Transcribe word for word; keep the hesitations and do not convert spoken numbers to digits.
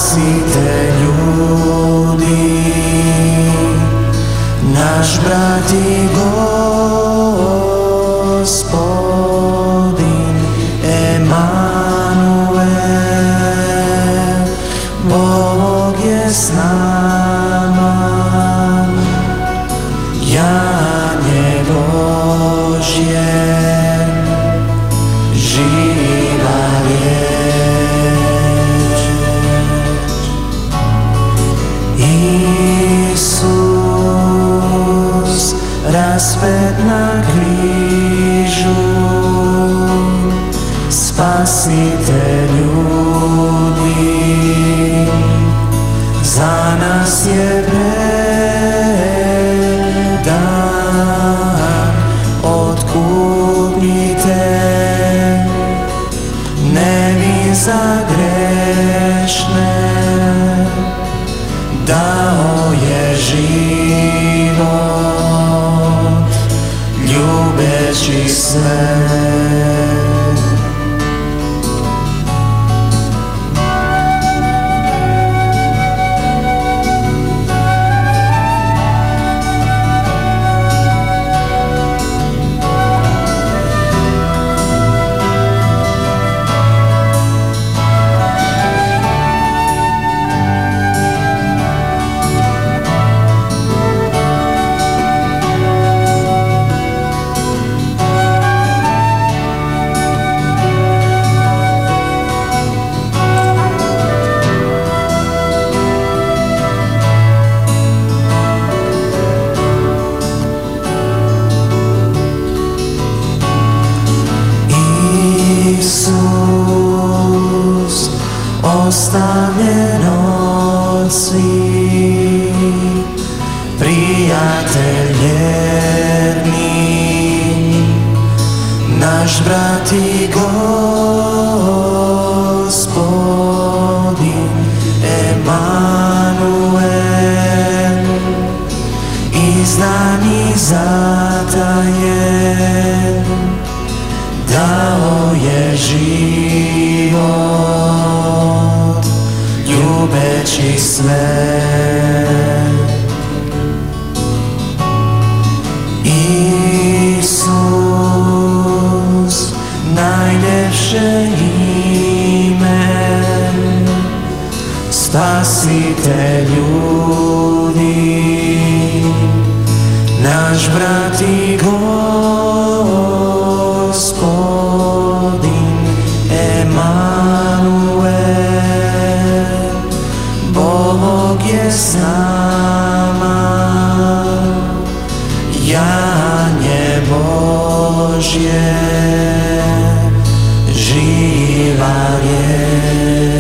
Spasiteľ ľudí, náš brat i Gospodin, Emanuel, Boh je s náma. Jane Božie, živá rieč. Isus razpet na krížu, Spasiteľ ľudí, za nás je predán, odkupiteľ, nevin za grešné, dal je život, ľúbeči svet. Isus, ostavenosť, priateľ verný, náš brat i Gospodin, Emanuel, i s nami zatajen, dal je život, ľúbeči svet. Isus, najlepšie ime, Spasiteľ ľudí, náš brat i Gospodin, Emanuel, Boh je s náma. Jane Božie, živá rieč.